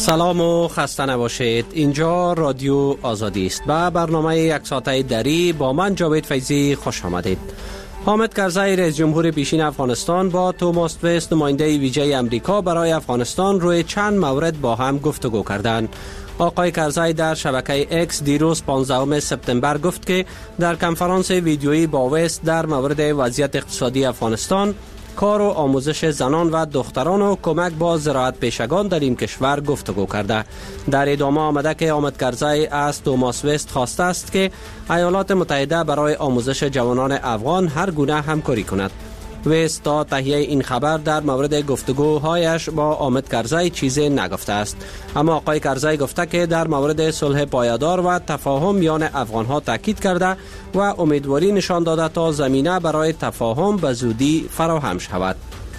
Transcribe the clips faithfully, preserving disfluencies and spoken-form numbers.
سلام و خسته نباشید. اینجا رادیو آزادی است. با برنامه یک ساعته دری با من جاوید فیضی خوش آمدید. حامد کرزی رئیس جمهور پیشین افغانستان با توماس وست نماینده ویژه امریکا برای افغانستان روی چند مورد با هم گفتگو کردند. آقای کرزی در شبکه اکس دیروز پانزدهم سپتامبر گفت که در کنفرانس ویدیویی با وست در مورد وضعیت اقتصادی افغانستان، کار و آموزش زنان و دختران و کمک با زراعت پیشگان در این کشور گفتگو کرده. در ادامه آمده که حامد کرزی از توماس وست خواسته است که ایالات متحده برای آموزش جوانان افغان هر گونه همکاری کند. وست تا تهیه این خبر در مورد گفتگوهایش با حامد کرزی چیزی نگفته است، اما آقای کرزی گفته که در مورد صلح پایدار و تفاهم میان افغانها تاکید کرده و امیدواری نشان داده تا زمینه برای تفاهم به زودی فراهم شود.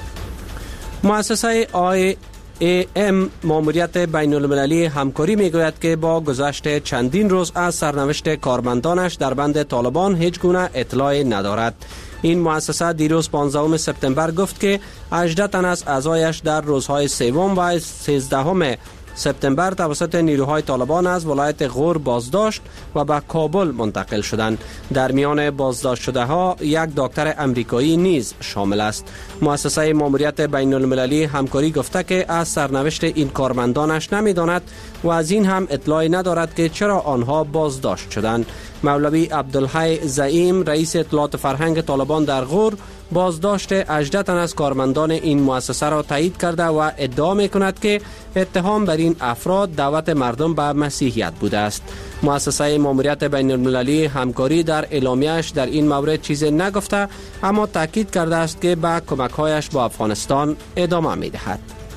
مؤسسه آی ای ام ماموریت بین المللی همکاری میگوید که با گذشت چندین روز از سرنوشت کارمندانش در بند طالبان هیچ گونه اطلاعی ندارد. این مؤسسه دیروز پانزدهم سپتامبر گفت که هجده تن از اعضایش در روزهای سوم و سیزدهم سپتامبر توسط نیروهای طالبان از ولایت غور بازداشت و به کابل منتقل شدند. در میان بازداشت شده ها یک دکتر امریکایی نیز شامل است. مؤسسه ماموریت بین المللی همکاری گفته که از سرنوشت این کارمندانش نمیداند و از این هم اطلاعی ندارد که چرا آنها بازداشت شدند. مولوی عبدالحی زعیم رئیس اطلاعات فرهنگ طالبان در غور بازداشت هجده تن از کارمندان این مؤسسه را تایید کرده و ادعا می کند که اتهام بر این افراد دعوت مردم به مسیحیت بوده است. مؤسسه ماموریت بین المللی همکاری در اعلامیه‌اش در این مورد چیزی نگفته، اما تاکید کرده است که به کمک‌هایش با افغانستان ادامه می‌دهد.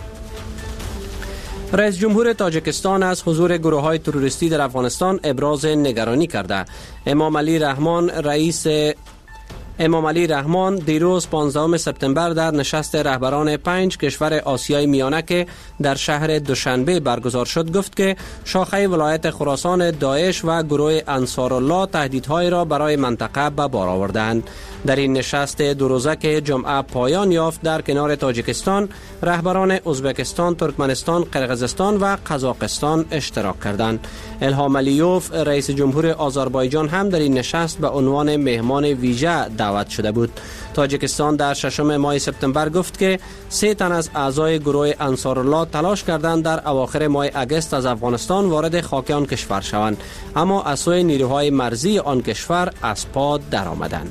رئیس جمهور تاجیکستان از حضور گروه‌های تروریستی در افغانستان ابراز نگرانی کرده. امام علی رحمان رئیس امام علی رحمان دیروز پانزدهم سپتامبر در نشست رهبران پنج کشور آسیای میانه که در شهر دوشنبه برگزار شد گفت که شاخه ولایت خراسان داعش و گروه انصارالله تهدیدهای را برای منطقه به بار آوردند. در این نشست دو روزه که جمعه پایان یافت در کنار تاجیکستان، رهبران ازبکستان، ترکمنستان، قرقیزستان و قزاقستان اشتراک کردند. الهام علیوف رئیس جمهور آذربایجان هم در این نشست به عنوان مهمان ویژه دعوت شده بود. تاجیکستان در ششم ماه سپتامبر گفت که سه تن از اعضای گروه انصارالله تلاش کردند در اواخر ماه اگست از افغانستان وارد خاک آن کشور شوند، اما از سوی نیروهای مرزی آن کشور از پا درآمدند.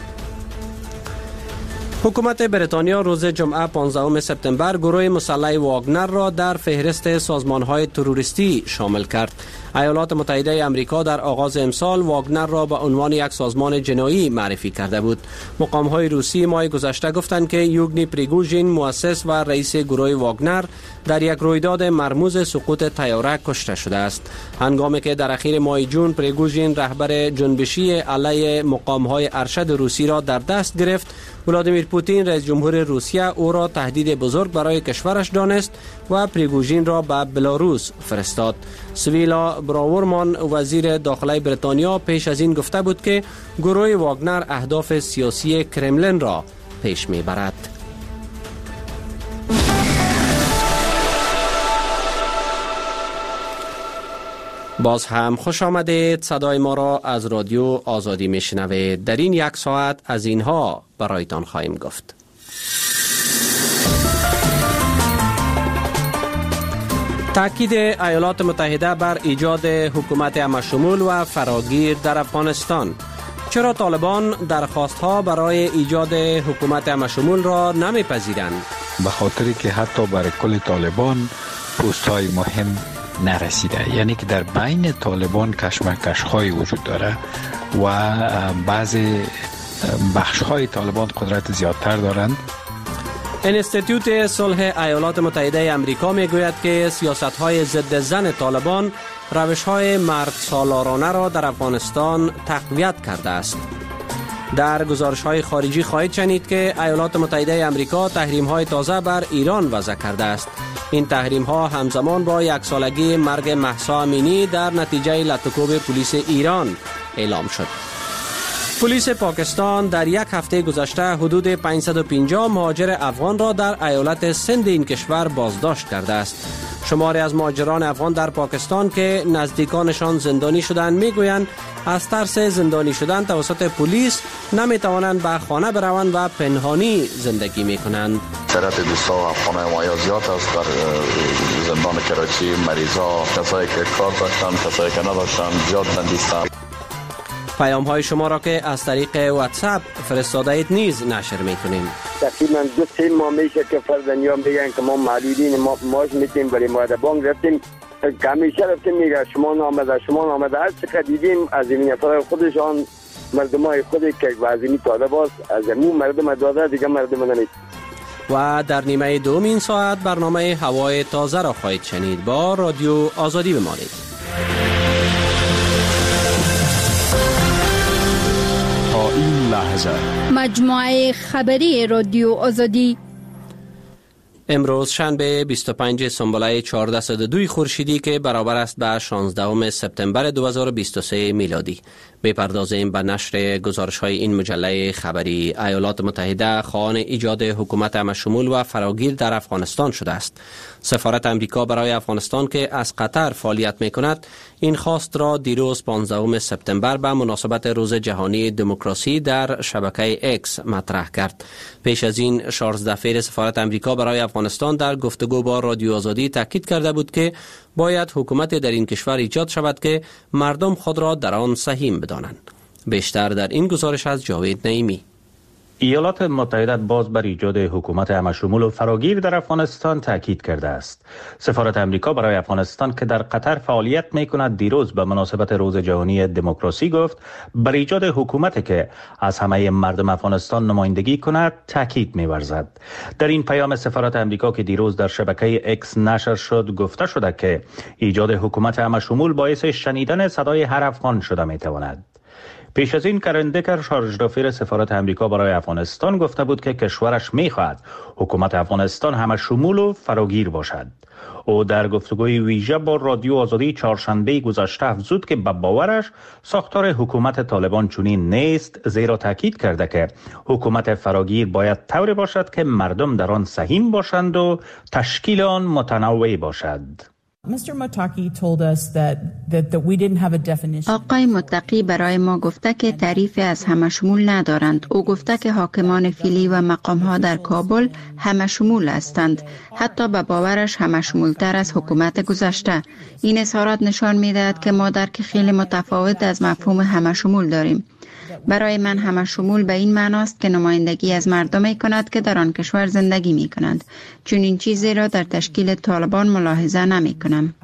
حکومت بریتانیا روز جمعه پانزدهم سپتامبر گروه مسلح واگنر را در فهرست سازمان‌های تروریستی شامل کرد. ایالات متحده آمریکا در آغاز امسال واگنر را به عنوان یک سازمان جنایی معرفی کرده بود. مقام‌های روسی ماه گذشته گفتند که یوگنی پریگوژین مؤسس و رئیس گروه واگنر در یک رویداد مرموز سقوط طیاره کشته شده است. هنگامی که در اخیر ماه جون پریگوژین رهبر جنبشی علیه مقام‌های ارشد روسی را در دست گرفت، ولادیمیر پوتین رئیس جمهور روسیه او را تهدید بزرگ برای کشورش دانست و پریگوژین را به بلاروس فرستاد. سویلا براورمان وزیر داخلی بریتانیا پیش از این گفته بود که گروه واگنر اهداف سیاسی کرملین را پیش میبرد. باز هم خوش آمدید. صدای ما را از رادیو آزادی میشنوید. در این یک ساعت از اینها برایتان خواهیم گفت. تاکید ایالات متحده بر ایجاد حکومت همشمول و فراگیر در افغانستان. چرا طالبان درخواست‌ها برای ایجاد حکومت همشمول را نمی‌پذیرند؟ به خاطری که حتی برای کل طالبان پست‌های مهم نرسیده، یعنی که در بین طالبان کشمکش‌های وجود داره و بعضی بخش‌های طالبان قدرت زیادتر دارند. انستیتوت صلح ایالات متحده آمریکا میگوید که سیاست‌های ضد زن طالبان روش‌های مرد سالارانه را در افغانستان تقویت کرده است. در گزارش‌های خارجی خواهید شنید که ایالات متحده آمریکا تحریم‌های تازه بر ایران وضع کرده است. این تحریم‌ها همزمان با یک سالگی مرگ مهسا امینی در نتیجه لطوکوب پلیس ایران اعلام شد. پلیس پاکستان در یک هفته گذشته حدود پانصد و پنجاه مهاجر افغان را در ایالت سند این کشور بازداشت کرده است. شماری از مهاجران افغان در پاکستان که نزدیکانشان زندانی شدند میگویند از ترس زندانی شدن توسط پلیس نمیتوانند به خانه بروند و پنهانی زندگی میکنند. تعداد دوستا و افغان ما زیاد است در زندان کراچی. مریضا، کسایی که کار داشتن، کسایی که نداشتن زیاد بندیستند. پیام های شما را که از طریق واتساپ فرستاده اید نیز نشر میکنیم. تقریبا دو سه ماه میشه که فرزندیان میگن که ما معلولین، ما ماش میتیم ولی ما در بانک رفتیم که همیشه رفتیم میگه شما نامده شما نامده هر چقدر دیدیم از این نفر خودشان مردم های خودی که وزیمی طالب است از امون مردم داده دیگه مردم نمید. و در نیمه دوم این ساعت برنامه هوای تازه را خواهید شنید. با رادیو آزادی بمانید. تا این لحظه مجموعه خبری رادیو آزادی. امروز شنبه بیست و پنج سنبله چهارصد و دو خورشیدی که برابر است به شانزدهم سپتامبر دو هزار و بیست و سه میلادی. بپردازیم به نشر گزارش های این مجله خبری. ایالات متحده خواهان ایجاد حکومت همشمول و فراگیر در افغانستان شده است. سفارت امریکا برای افغانستان که از قطر فعالیت می کند این خواست را دیروز پانزدهم سپتامبر به مناسبت روز جهانی دموکراسی در شبکه اکس مطرح کرد. پیش از این چارلز دفیر سفارت امریکا برای افغانستان در گفتگو با رادیو آزادی تاکید کرده بود که باید حکومت در این کشور ایجاد شود که مردم خود را در آن سهیم بدانند. بیشتر در این گزارش از جاوید نعیمی. ایالات متحده باز بر ایجاد حکومت همشمول و فراگیر در افغانستان تاکید کرده است. سفارت امریکا برای افغانستان که در قطر فعالیت می کند دیروز به مناسبت روز جهانی دموکراسی گفت بر ایجاد حکومت که از همه مردم افغانستان نمایندگی کند تاکید می ورزد. در این پیام سفارت امریکا که دیروز در شبکه اکس نشر شد گفته شده که ایجاد حکومت همشمول باعث شنیدن صدای هر افغان شده می تواند. پیش از این کرندکر شارژ دافیر سفارت امریکا برای افغانستان گفته بود که کشورش می‌خواهد حکومت افغانستان همشمول و فراگیر باشد. او در گفتگوی ویژه با رادیو آزادی چهارشنبه گذشته افزود که به باورش ساختار حکومت طالبان چنین نیست، زیرا تاکید کرده که حکومت فراگیر باید طوری باشد که مردم در آن سهیم باشند و تشکیل آن متنوع باشد. آقای متقی برای ما گفته که تعریف از همشمول ندارند. او گفته که حاکمان فعلی و مقام‌ها در کابل همشمول هستند. حتی به باورش همشمولتر از حکومت گذشته. این اظهارات نشان می‌دهد که ما درک خیلی متفاوت از مفهوم همشمول داریم. برای من همشمول به این معناست که نمایندگی از مردمی کند که در آن کشور زندگی می کنند. چون این چیزی را در تشکیل طالبان ملاحظه نمی کنم.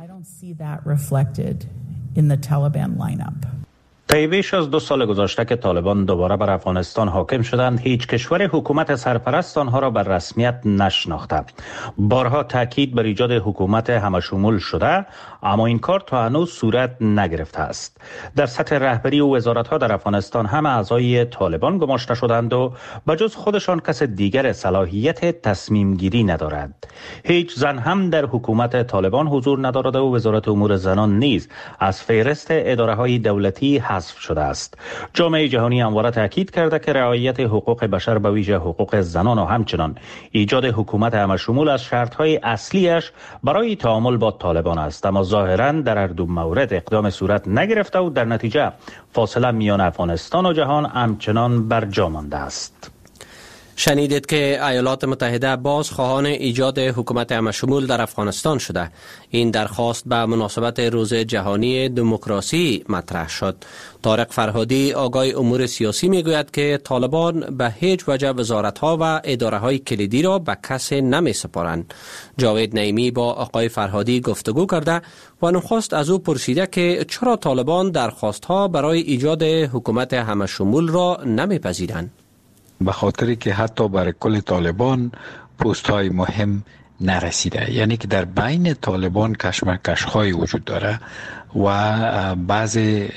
طی بیش از دو سال گذشته که طالبان دوباره بر افغانستان حاکم شدند، هیچ کشور حکومت سرپرست آنها را بر رسمیت نشناخته. بارها تاکید بر ایجاد حکومت همشمول شده، اما این کار تا هنوز صورت نگرفته است. در سطح رهبری و وزارت‌ها در افغانستان همه اعضای طالبان گماشته شدند و بجز خودشان کس دیگر صلاحیت تصمیم گیری ندارد. هیچ زن هم در حکومت طالبان حضور ندارد و وزارت امور زنان نیز از فهرست اداره‌های دولتی حذف شده است. جامعه جهانی همواره تاکید کرده که رعایت حقوق بشر به ویژه حقوق زنان و همچنان ایجاد حکومت همشمول از شرط‌های اصلیش برای تعامل با طالبان است، اما ظاهراً در هر دو مورد اقدام صورت نگرفته و در نتیجه فاصله میان افغانستان و جهان همچنان برجا مانده است. شنیدید که ایالات متحده باز خواهان ایجاد حکومت همشمول در افغانستان شده. این درخواست به مناسبت روز جهانی دموکراسی مطرح شد. طارق فرهادی آگای امور سیاسی میگوید که طالبان به هیچ وجه وزارت‌ها و اداره‌های کلیدی را به کسی نمی‌سپارند. جاوید نعیمی با آقای فرهادی گفتگو کرده و نخست از او پرسیده که چرا طالبان درخواست‌ها برای ایجاد حکومت همشمول را نمی‌پذیرند. به خاطری که حتی برای کل طالبان پست های مهم نرسیده، یعنی که در بین طالبان کشمکش های وجود داره و بعضی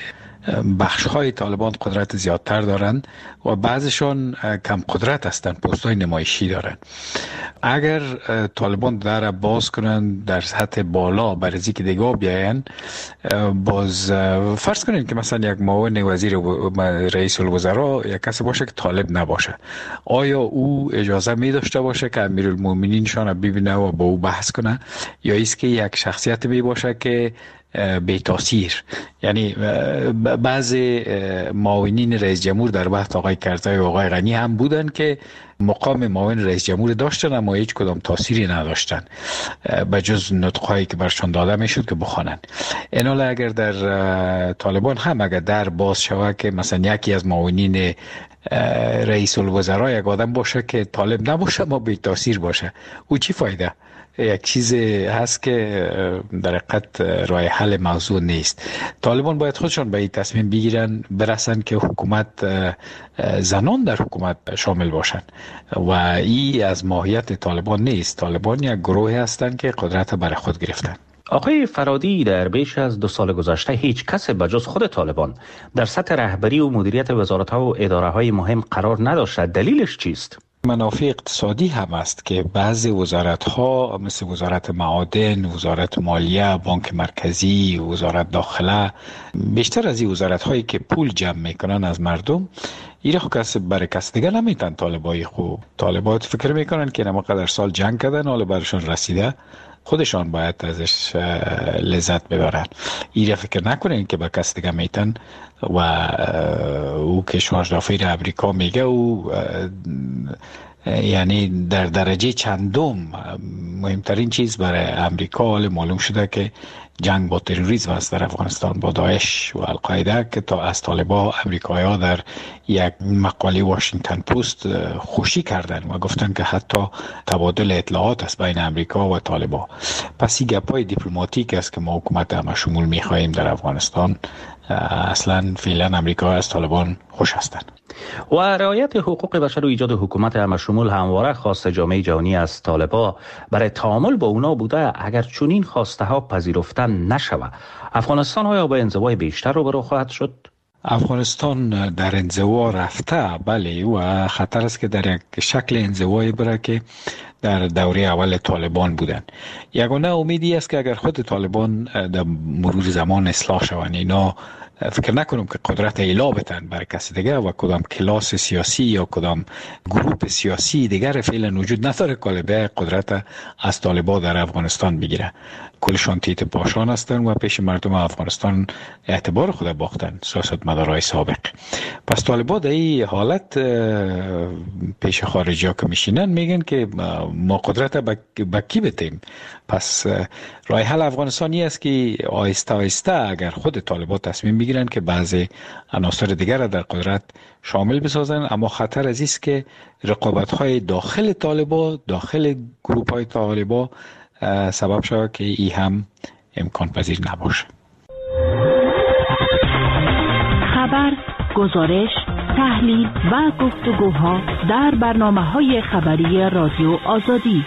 بخش های طالبان قدرت زیادتر دارند و بعضشان کم قدرت هستند، پست های نمایشی دارند. اگر طالبان در باز کنند در سطح بالا برای که دیگه بیاین، باز فرض کنید که مثلا یک معاون وزیر رئیس الوزراء یک کسی باشه که طالب نباشه، آیا او اجازه می داشته باشه که امیرالمومنین شان ببینه و با او بحث کنه، یا ایست که یک شخصیت می باشه که بی تاثیر؟ یعنی بعضی معاونین رئیس جمهور در وقت آقای کرزی و آقای غنی هم بودن که مقام معاون رئیس جمهور داشتن اما هیچ کدام تاثیری نداشتن به جز نطقهایی که برشان داده میشد که بخوانن. اینال اگر در طالبان هم اگر در باز شود که مثلا یکی از معاونین رئیس الوزراء یک آدم باشه که طالب نباشه ما بی تاثیر باشه، او چی فایده؟ یک چیز هست که در حقیقت راه حل موضوع نیست. طالبان باید خودشان به این تصمیم بگیرن برسن که حکومت زنان در حکومت شامل باشن و این از ماهیت طالبان نیست. طالبان یک گروه هستند که قدرت برای خود گرفتن. آقای فرادی، در بیش از دو سال گذشته هیچ کس بجز خود طالبان در سطح رهبری و مدیریت وزارت‌ها و اداره‌های مهم قرار نداشته. دلیلش چیست؟ منافع اقتصادی هم است که بعضی وزارت‌ها مثل وزارت معادن، وزارت مالیه، بانک مرکزی، وزارت داخله، بیشتر از این وزارت‌هایی که پول جمع میکنن از مردم، ایره خو کس برای کس دیگه نمیتن. طالبای خوب طالبات فکر میکنن که نما قدر سال جنگ کردن حالا برشان رسیده، خودشان باید ازش لذت ببرن. ایره فکر نکنین که با کس دیگه میتن و او که شارژ دافیر امریکا میگه او یعنی در درجه چندم مهمترین چیز برای امریکا حال معلوم شده که جنگ با تروریسم است در افغانستان، با داعش و القاعده، که تا از طالبان امریکایی ها در یک مقاله واشنگتن پست خوشی کردن و گفتن که حتی تبادل اطلاعات است بین امریکا و طالبان. پس این گپای دیپلماتیک است که ما حکومت همه شمول میخواهیم در افغانستان. اصلا فعلا امریکا از طالبان خوش هستند. و رعایت حقوق بشر و ایجاد حکومت همه شمول همواره خواست جامعه جهانی از طالبان برای تعامل با اونا بوده. اگر چنین خواسته ها پذیرفته نشود، افغانستان ها با انزوای بیشتر روبرو خواهد شد؟ افغانستان در انزوا رفته، بله، و خطر است که در یک شکل انزوایی بره که در دوره اول طالبان بودن. یگانه امیدی است که اگر خود طالبان در مرور زمان اصلاح شوند، اینا فکر نکنم که قدرت ایلا بتن برای کسی دیگه و کدام کلاس سیاسی یا کدام گروه سیاسی دیگر فعلا وجود نداره که قدرت از طالبان در افغانستان بگیره. کلشان تیت پاشان هستن و پیش مردم افغانستان اعتبار خود باختن، سیاست مدارای سابق. پس طالبان در این حالت پیش خارجی ها که میشینن میگن که ما قدرت با کی بتیم. پس راه حل افغانستانی است که آهسته آهسته اگر خود طالبان تصمیم بگیرن که بعضی عناصر دیگر را در قدرت شامل بسازن، اما خطر از است که رقابت های داخل طالبان، داخل گروپ های طالبان سبب شود که ای هم امکان پذیر نباشه. خبر، گزارش، تحلیل و گفتگوها در برنامه‌های خبری رادیو آزادی.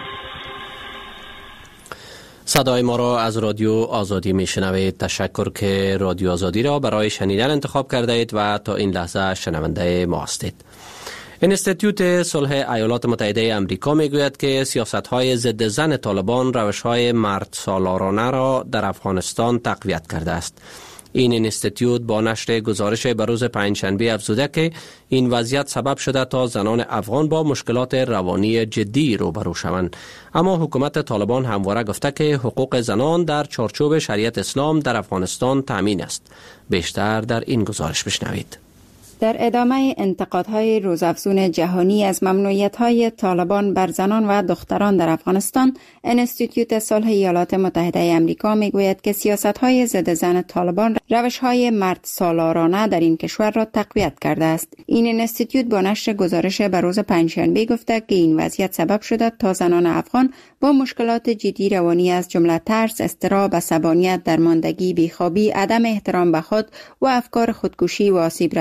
صدای ما را از رادیو آزادی میشنوید. تشکر که رادیو آزادی را برای شنیدن انتخاب کرده اید و تا این لحظه شنونده ما هستید. انستیتوت صلح ایالات متحده آمریکا میگوید که سیاست‌های ضد زن طالبان روش‌های مرد سالارانه را در افغانستان تقویت کرده است. این انستیتوت با نشر گزارش به روز پنجشنبه افزوده که این وضعیت سبب شده تا زنان افغان با مشکلات روانی جدی روبرو شوند. اما حکومت طالبان همواره گفته که حقوق زنان در چارچوب شریعت اسلام در افغانستان تامین است. بیشتر در این گزارش بشنوید. در ادامه انتقادهای روزافزون جهانی از ممنوعیت‌های طالبان بر زنان و دختران در افغانستان، انستیتوت صلح ایالات متحده آمریکا میگوید که سیاست‌های ضد زن طالبان روش‌های مرد سالارانه در این کشور را تقویت کرده است. این انستیتوت با نشر گزارش به روز پنجشنبه گفته که این وضعیت سبب شده تا زنان افغان با مشکلات جدی روانی از جمله ترس، اضطراب، عصبانیت، درماندگی، بیخوابی، عدم احترام به خود و افکار خودکشی و آسیب رساندن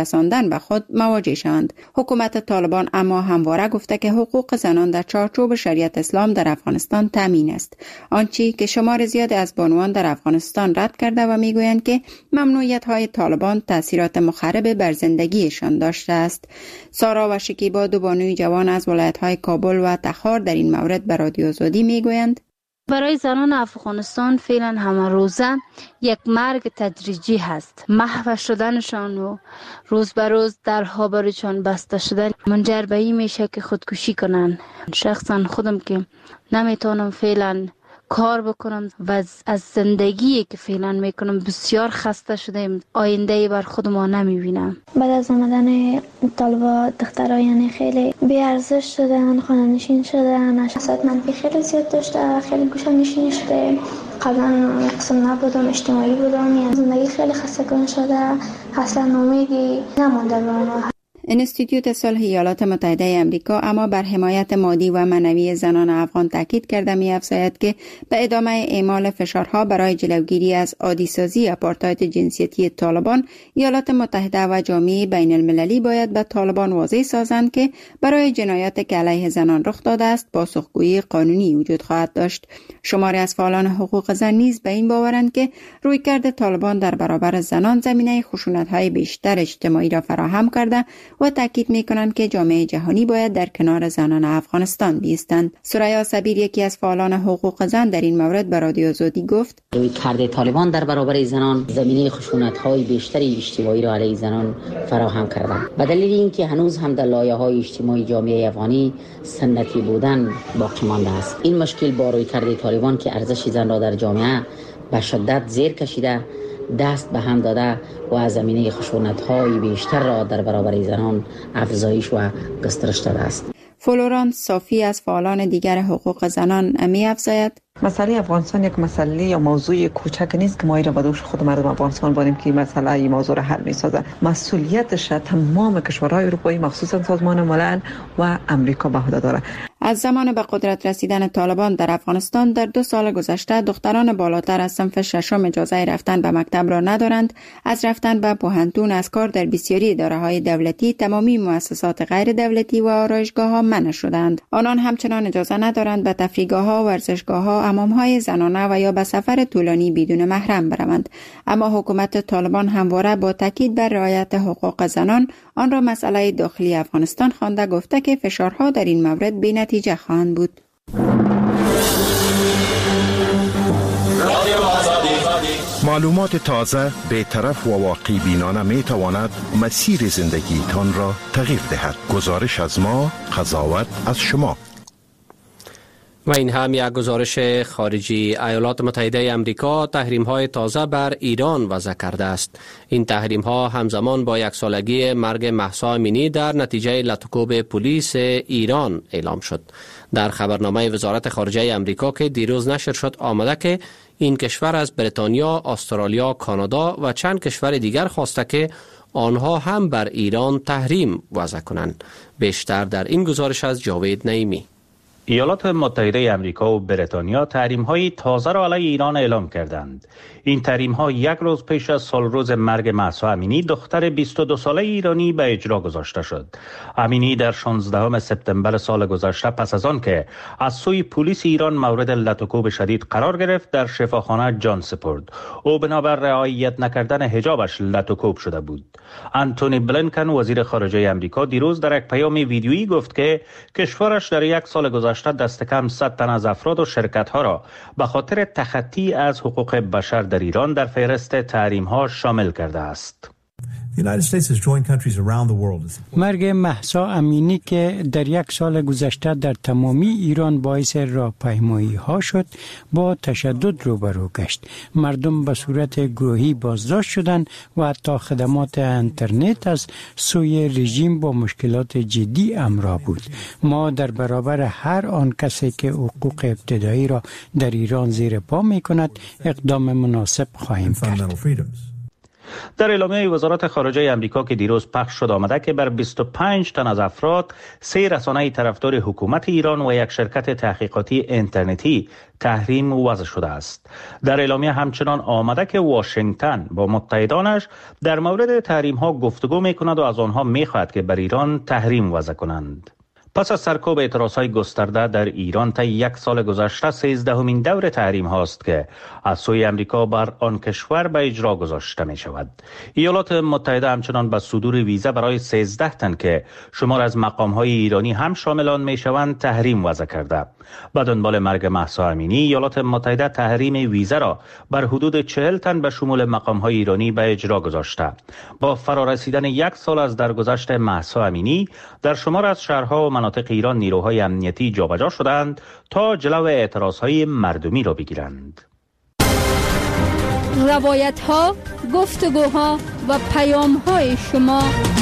کردن به خود مواجه شوند. حکومت طالبان اما همواره گفته که حقوق زنان در چارچوب شریعت اسلام در افغانستان تامین است، آنچه که شمار زیادی از بانوان در افغانستان رد کرده و میگویند که ممنوعیت های طالبان تاثیرات مخرب بر زندگیشان داشته است. سارا و شکیبا، دو بانوی جوان از ولایت های کابل و تخار، در این مورد به رادیو آزادی میگویند: برای زنان افغانستان فعلا همه روزه یک مرگ تدریجی هست. محو شدنشان و روز به روز درها برایشان بسته شدن منجر به این میشه که خودکشی کنن. شخصا خودم که نمیتونم فعلا کار بکنم و از زندگی که فعلا میکنم بسیار خسته شدم. آینده بر خود ما نمیبینم. بعد از آمدن طالبا دخترها یعنی خیلی بی ارزش شدن، خانه نشین شدن، احساسات منفی خیلی زیاد داشته، خیلی گوشه نشین شده. قبلا قسم نبودم، اجتماعی بودم، یعنی زندگی خیلی خسته کن شده، اصلا امیدی نمونده به ما. انستیتوت صلح ایالات متحده آمریکا اما بر حمایت مادی و معنوی زنان افغان تاکید کرده می‌افزاید که به ادامه اعمال فشارها برای جلوگیری از عادی‌سازی آپارتاید جنسیتی طالبان، ایالات متحده و جامعه بین المللی باید به طالبان واضح سازند که برای جنایات که علیه زنان رخ داده است پاسخگویی قانونی وجود خواهد داشت. شماری از فعالان حقوق زن نیز به این باورند که رویکرد طالبان در برابر زنان زمینه خشونت‌های بیشتر اجتماعی را فراهم کرده و تاکید می‌کنند که جامعه جهانی باید در کنار زنان افغانستان بایستند. سریا صبیر، یکی از فعالان حقوق زن، در این مورد به رادیو آزادی گفت: رویکرد طالبان در برابر زنان زمینه خشونت‌های بیشتری اجتماعی را علیه زنان فراهم کرده. به دلیل اینکه هنوز هم در لایه‌های اجتماعی جامعه افغانی سنتی بودن باقی مانده است. این مشکل با رویکرد طالبان که ارزش زن را در جامعه به شدت زیر کشیده، دست به هم داده و از زمینه خشونت‌های بیشتر را در برابر زنان افزایش و گسترش داده است. فلورانس صافی از فعالان دیگر حقوق زنان می‌افزاید: مسئله افغانستان یک مسئله یا موضوع کوچک نیست که ما را به دوش خود مردم افغانستان بودیم که مسئله این موضوع را حل می‌سازه. مسئولیتش تمام کشورهای اروپایی مخصوصا سازمان ملل و امریکا به عهده داره. از زمان به قدرت رسیدن طالبان در افغانستان در دو سال گذشته دختران بالاتر از صنف ششم اجازه رفتن به مکتب را ندارند. از رفتن به پوهنتون، از کار در بسیاری اداره‌های دولتی، تمامی مؤسسات غیر دولتی و آرایشگاه‌ها منع شدند. آنان همچنان اجازه ندارند به تفریحگاه‌ها، ورزشگاه‌ها، حمام‌های زنانه و یا به سفر طولانی بدون محرم بروند. اما حکومت طالبان همواره با تاکید بر رعایت حقوق زنان آن را مسئله داخلی افغانستان خوانده، گفته که فشارها در این مورد بی‌نتیجه خواهند بود. معلومات تازه، بی‌طرف و واقعی بینانه می تواند مسیر زندگی تان را تغییر دهد. گزارش از ما، قضاوت از شما. و این هم یک گزارش خارجی. ایالات متحده آمریکا تحریم‌های تازه بر ایران وضع کرده است. این تحریم‌ها همزمان با یک سالگی مرگ مهسا امینی در نتیجه لطکوب پلیس ایران اعلام شد. در خبرنامه وزارت خارجه آمریکا که دیروز نشر شد آمده که این کشور از بریتانیا، استرالیا، کانادا و چند کشور دیگر خواسته که آنها هم بر ایران تحریم وضع کنند. بیشتر در این گزارش از جاوید نعیمی. ایالات متحده آمریکا و بریتانیا تحریم‌های تازه را علیه ایران اعلام کردند. این تحریم‌ها یک روز پیش از سالروز مرگ مهسا امینی، دختر بیست و دو ساله ایرانی، به اجرا گذاشته شد. امینی در شانزدهم سپتامبر سال گذشته پس از آن که از سوی پلیس ایران مورد لطکوب شدید قرار گرفت، در شفاخانه جان سپرد. او بنابر رعایت نکردن حجابش لطکوب شده بود. انتونی بلینکن، وزیر خارجه آمریکا، دیروز در یک پیام ویدیویی گفت که کشورش در یک سال گذشته دست کم صد تن از افراد و شرکت‌ها را به خاطر تخطی از حقوق بشر در ایران در فهرست تحریم‌ها شامل کرده است. مرگ مهسا امینی که در یک سال گذشته در تمامی ایران باعث راهپیمایی ها شد، با تشدد روبرو گشت. مردم به صورت گروهی بازداشت شدند و حتی خدمات اینترنت از سوی رژیم با مشکلات جدی همراه بود. ما در برابر هر آن کسی که حقوق ابتدایی را در ایران زیر پا می کند اقدام مناسب خواهیم کرد. در اعلامیه وزارت خارجه امریکا که دیروز پخش شد آمده که بر بیست و پنج تن از افراد، سه رسانه طرفدار حکومت ایران و یک شرکت تحقیقاتی اینترنتی تحریم وضع شده است. در اعلامیه همچنان آمده که واشنگتن با متحدانش در مورد تحریم ها گفتگو می کند و از آنها می خواهد که بر ایران تحریم وضع کنند. پس از سرکوب اعتراضهای گسترده در ایران تا یک سال گذشته، سیزدهمین دور تحریم هاست که از سوی امریکا بر آن کشور به اجرا گذاشته می شود. ایالات متحده همچنان به صدور ویزا برای سیزده تن که شمار از مقام های ایرانی هم شامل آن می شوند تحریم وضع کرده. به دنبال مرگ مهسا امینی، ایالات متحده تحریم ویزا را بر حدود چهل تن به شمول مقام های ایرانی به اجرا گذاشته. با فرارسیدن یک سال از درگذشت مهسا امینی، در شمار از شهرها و مناطق ایران نیروهای امنیتی جابجا شدند تا جلو اعتراضهای مردمی را بگیرند. روایت ها، گفتگوها و پیام های شما.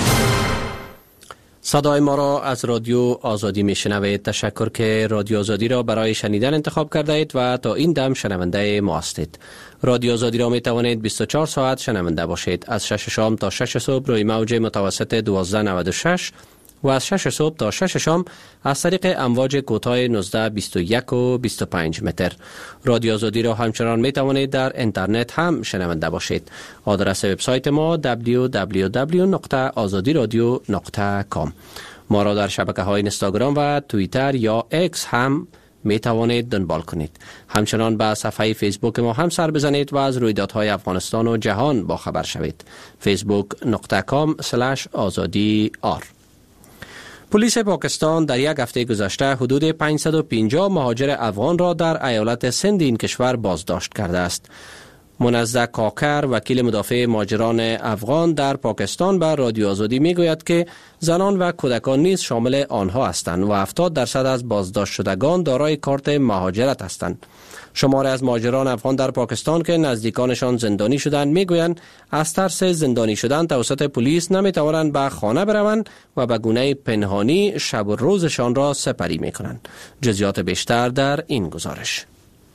صدای ما را از رادیو آزادی میشنوید. تشکر که رادیو آزادی را برای شنیدن انتخاب کرده اید و تا این دم شنونده ما هستید. رادیو آزادی را می توانید بیست و چهار ساعت شنونده باشید. از شش شام تا شش صبح روی موج متوسط دوازده نود و شش و از شش صبح تا شش شام از طریق امواج کوتاه نوزده بیست و یک و بیست و پنج متر. رادیو آزادی را همچنان می توانید در اینترنت هم شنونده باشید. آدرس وبسایت ما دبلیو دبلیو دبلیو نقطه آزادی رادیو نقطه کام. ما را در شبکه های اینستاگرام و توییتر یا اکس هم می توانید دنبال کنید. همچنان به صفحه فیسبوک ما هم سر بزنید و از رویدادهای افغانستان و جهان با خبر شوید. فیسبوک نقطه کام سلش آزادی آر. پلیس پاکستان در یک هفته گذشته حدود پانصد و پنجاه مهاجر افغان را در ایالت سند این کشور بازداشت کرده است. منزه کاکر، وکیل مدافع مهاجران افغان در پاکستان، به رادیو آزادی می گوید که زنان و کودکان نیز شامل آنها هستند و هفتاد درصد از بازداشت شدگان دارای کارت مهاجرت هستند. شماری از مهاجران افغان در پاکستان که نزدیکانشان زندانی شدند میگویند از ترس زندانی شدن توسط پلیس نمیتوانند به خانه بروند و به گونه پنهانی شب و روزشان را سپری میکنند. جزئیات بیشتر در این گزارش.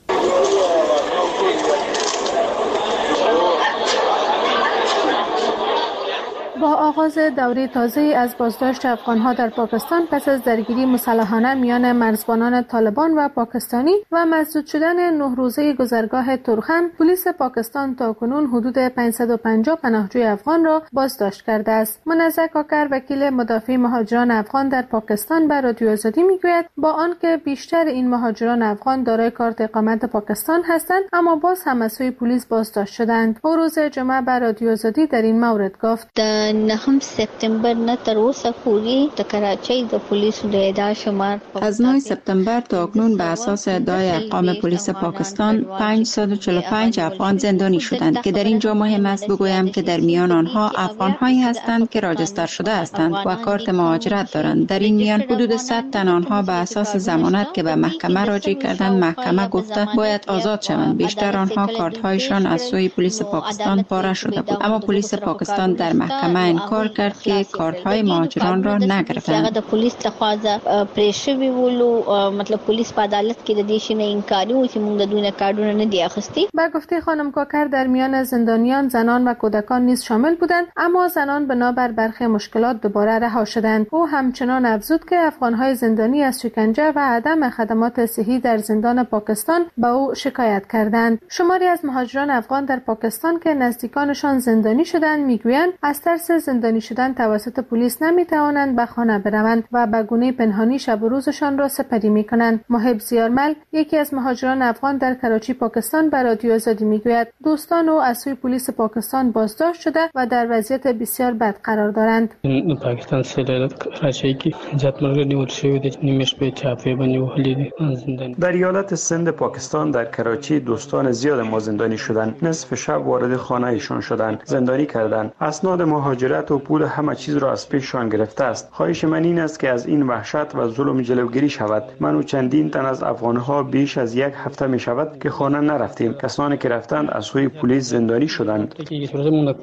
با آغاز دوره تازه از بازداشت افغان‌ها در پاکستان پس از درگیری مسلحانه میان مرزبانان طالبان و پاکستانی و مسدود شدن نه روزه گذرگاه تورخم، پلیس پاکستان تاکنون حدود پانصد و پنجاه پناهجوی افغان را بازداشت کرده است. منزه کاکر، وکیل مدافع مهاجران افغان در پاکستان، به رادیو آزادی میگوید با آنکه بیشتر این مهاجران افغان دارای کارت اقامت پاکستان هستند، اما باز هم از سوی پلیس بازداشت شدند. او روز جمعه به رادیو آزادی در این مورد گفت: نهم سپتامبر نه تر اوسه پورې د کراچۍ د پولیسو د ادعا شمار از نه سپتامبر تا اکنون به اساس ادعای ارقام پلیس پاکستان پانصد و چهل و پنج افغان زندانی شدند که در اینجا مهم است بگویم که در میان آنها افغان‌هایی هستند که راجستر شده هستند و کارت مهاجرت دارند. در این میان حدود صد تن آنها به اساس ضمانت که به محکمه راجع کردند محکمه گفته باید آزاد شوند. بیشتر آنها کارت‌هایشان از سوی پلیس پاکستان پاره شده بود، اما پلیس پاکستان در محکمه انکار کرد که کارت‌های مهاجران را نگرفتند. هغه د پولیس تخوازه پریشوی ولو مطلب پولیس په عدالت کې د دې شنه انکاری و چې موږ د دوی نه کارتونه نه دی اخیستی. با گفته خانم کاکر در میان زندانیان زنان و کودکان نیز شامل بودند، اما زنان بنابر برخی مشکلات دوباره رها شدند. او همچنان افزود که افغان‌های زندانی از شکنجه و عدم خدمات صحی در زندان پاکستان به او شکایت کردند. شماری از مهاجران افغان در پاکستان که نزدیکانشان زندانی شدند میگویند از ترس زندانی شدن توسط پلیس نمیتوانند به خانه بروند و به گونه پنهانی شب و روزشان را سپری میکنند. محب زیارمل، یکی از مهاجران افغان در کراچی پاکستان، به رادیو آزادی میگوید دوستان او از سوی پلیس پاکستان بازداشت شده و در وضعیت بسیار بد قرار دارند. پاکستان سره کراچی کی جات مرګ نیول شوی د نیمش په چاپه باندې وهلې زندان. در ایالت سند پاکستان در کراچی دوستان زیاد ما زندانی شدند. نصف شب وارد خانه ایشان شدند، زندانی کردند. اسناد مهاجرت و پول همه چیز را از پیششان گرفته است. خواهش من این است که از این وحشت و ظلم جلوگیری شود. من و چندین تن از افغانها بیش از یک هفته می شود که خانه نرفتیم. کسانی که رفتند از سوی پلیس زندانی شدند.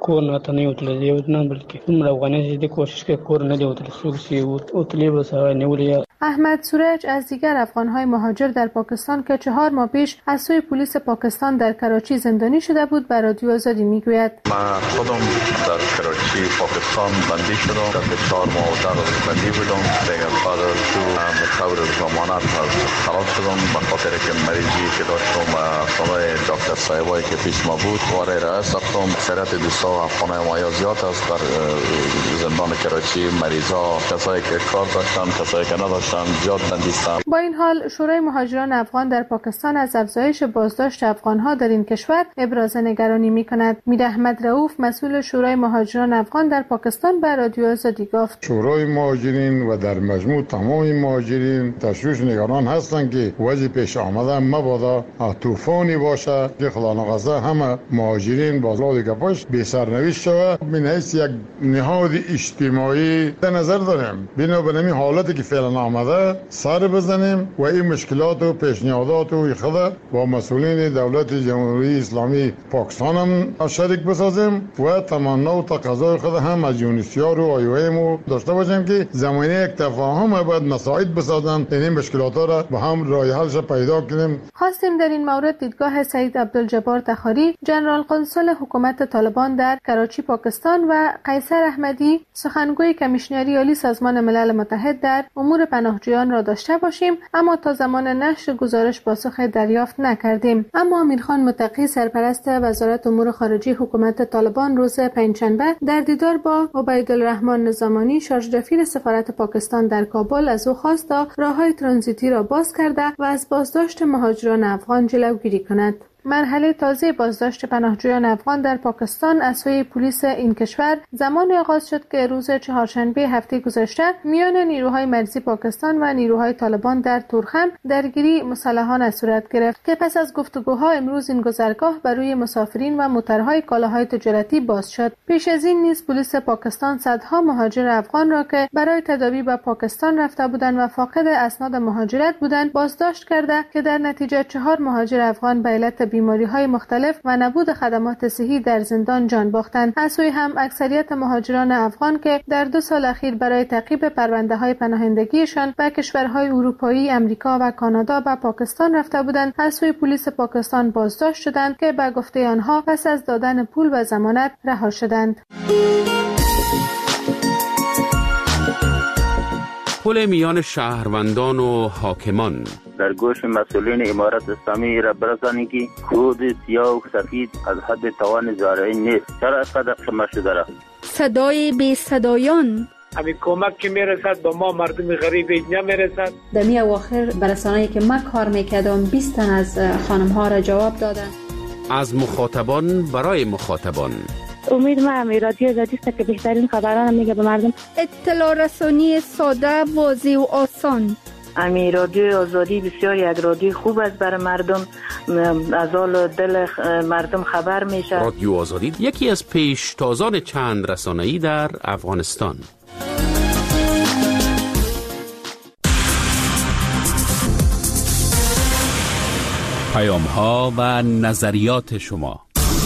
کور نه ته نه وتلې یو نه بلکې موږ افغانان دې کوشش کې کور نه دی وتلې سوسي وتلې بس نیولې. احمد سورج از دیگر افغان‌های مهاجر در پاکستان که چهار ماه پیش از سوی پلیس پاکستان در کراچی زندانی شده بود به رادیو آزادی میگوید. من خودم در کراچی پاکستان بندی شدم، در چهار ماه در بندی بودم. دیگر بعد از تو به طور ضمانت خلاص شدم به خاطر که مریضی که داشتم سالای دکتر صاحبایی که پیش ما بود وارد رئیس رفتم. اکثریت دوستا و افغان‌های ما زیاد است در زندان کراچی، مریضا، کسایی که کار داشتن، کسایی که نداشتن زیاد بندیستن. با این حال شورای مهاجران افغان در پاکستان از افزایش بازداشت افغان‌ها در این کشور ابراز نگرانی می‌کند. میر احمد رؤوف مسئول شورای مهاجران افغان در پاکستان به رادیو آزادی گفت: شورای مهاجرین و در مجموع تمام مهاجرین تشویش نگران هستند که وضع پیش آمده مبادا طوفانی باشه که خدا نخواسته همه مهاجرین بازار گپاش بی سرنوشت شود. من حیث یک نهاد اجتماعی در نظر داریم بنابراین این حالتی که فعلا آمده سر بزنیم و این مشکلات و پیشنهادات و خود با مسئولین دولت جمهوری اسلامی پاکستان هم شریک بسازیم و تمنا و تقاضای خود هم از یونیسیار و آیویم داشته باشیم که زمینه یک تفاهم باید مساعد بسازن این مشکلات را با هم راه حلش پیدا کنیم. خواستیم در این مورد دیدگاه سعید عبدالجبار تخاری، جنرال قنسل حکومت طالبان در کراچی پاکستان و قیصر احمدی، سخنگوی کمیشنری عالی سازمان ملل متحد در امور پناهجویان را داشته باشیم، اما تا زمان نشر گزارش پاسخ دریافت نکردیم. اما امیرخان متقی سرپرست وزارت امور خارجه حکومت طالبان روز پنجشنبه در دیدار با عبیدالرحمن نظامانی شارژ دفیر سفارت پاکستان در کابل از او خواست تا راههای ترانزیتی را باز کرده و از بازداشت مهاجران افغان جلوگیری کند. مرحله تازه بازداشت پناهجویان افغان در پاکستان از سوی پلیس این کشور زمان آغاز شد که روز چهارشنبه هفته گذشته میان نیروهای مرزی پاکستان و نیروهای طالبان در تورخم درگیری مسلحانه صورت گرفت که پس از گفتگوها امروز این گذرگاه بر روی مسافرین و موترهای کالاهای تجارتی باز شد. پیش از این نیز پلیس پاکستان صدها مهاجر افغان را که برای تداوی به پاکستان رفته بودند و فاقد اسناد مهاجرت بودند بازداشت کرده که در نتیجه چهار مهاجر افغان به علت بیماری‌های مختلف و نبود خدمات صحی در زندان جان باختند. از سوی هم اکثریت مهاجران افغان که در دو سال اخیر برای تعقیب پرونده‌های پناهندگیشان به کشورهای اروپایی، امریکا و کانادا به پاکستان رفته بودند، از سوی پلیس پاکستان بازداشت شدند که به گفته آنها پس از دادن پول و ضمانت رها شدند. پل میان شهروندان و حاکمان در گوش مسئولین امارت اسلامی را برسانید که خود سیاه و سفید از حد توان زارعی نیست. چرا صدق شما شده را؟ صدای بی صدایان همین کمک که میرسد به ما مردم غریب اینجا میرسد. در می اواخر برسانه‌ای که من کار میکردم بیست تن از خانم ها را جواب دادن. از مخاطبان برای مخاطبان. امید ما هم رادیو آزادی است که بهترین خبران میگه به مردم. اطلاع رسانی ساده، واضح و آسان. امی رادیو آزادی بسیار یک رادیو خوب است برای مردم، از حال دل مردم خبر میشه. رادیو آزادی یکی از پیشتازان چند رسانه‌ای در افغانستان. پیام‌ها و نظریات شما.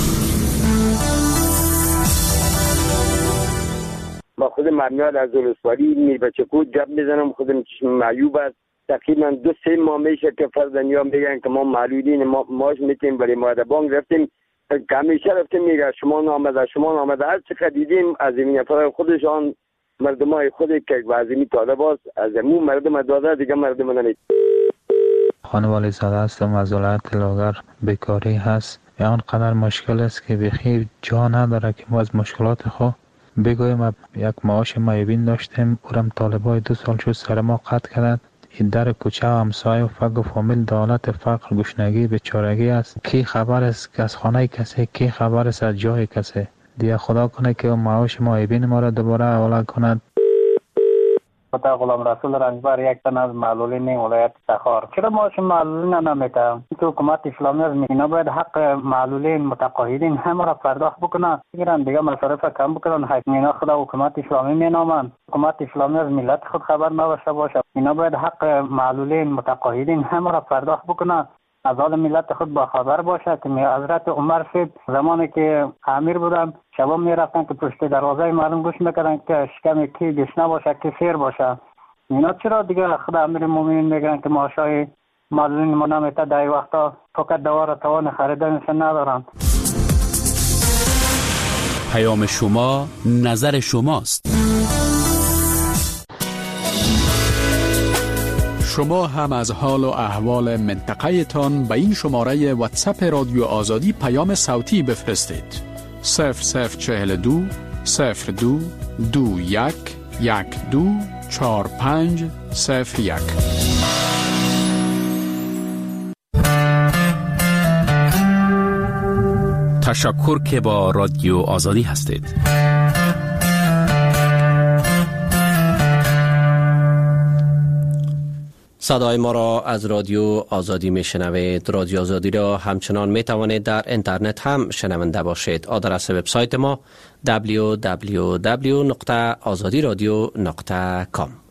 با خود مرمیاد از ولسوالی میر بچه کود گپ میزنم. خودم چشم معیوب است. تقریبا دو سه ماه میشه که فرزندیان میگن که ما معلولین ما ماش میتیم ولی ما در بانک رفتیم که همیشه رفتیم میگه شما نامده شما نامده هر چقدر دیدیم از این نفر خودشان مردم های خودی که وزیمی طالب است از امون مردم داده دیگه مردم نمید. خانم والی زاده هستم از ولایت لاغر. بیکاری هست یا آنقدر مشکل است که بخیر جا نداره که ما از مشکلات خود بگویم. یک معاش معیوبین داشتیم اورم طالبای دو سال شد سر ما قطع کردند. این در کوچه و همسایه و فق و فامیل دولت فقر گشنگی بیچارگی است. کی خبر است که از خانه کسی، کی خبر است از جای کسی. دیگه خدا کنه که معاش معیوبین ما را دوباره حواله کند. خدا غلام رسول رنجبر یک تن از معلولین ولایت تخار. چرا معاش معلولین نمیده؟ تو حکومت اسلامی از اینا باید حق معلولین متقاعدین همه را پرداخت بکنن. بگیرن دیگه مصارف کم بکنن. حکمینا خدا حکومت اسلامی مینامن. حکومت اسلامی از ملت خود خبر نداشته باشه. اینا باید حق معلولین متقاعدین همه را پرداخت بکنن. از حال ملت خود با خبر باشه که حضرت عمر صاحب زمانی که امیر بودن شبا میرفتن که پشت دروازه مردم گوش میکردن که شکم کی گشنه باشه کی سیر باشه. اینا چرا دیگه خود امیر مومنین میگن که ماشای معلولین ما نمیته در این وقتا فقط دوار توان خریدنش ندارن. پیام شما نظر شماست. شما هم از حال و احوال منطقه تان به این شماره واتساپ رادیو آزادی پیام صوتی بفرستید. صفر صفر چهل دو صفر دو دو یک یک دو چهار پنج صفر یک. تشکر که با رادیو آزادی هستید. صدای ما را از رادیو آزادی می شنوید. رادیو آزادی را همچنان می توانید در اینترنت هم شنونده باشید. آدرس وبسایت ما دبلیو دبلیو دبلیو نقطه آزادی رادیو نقطه کام.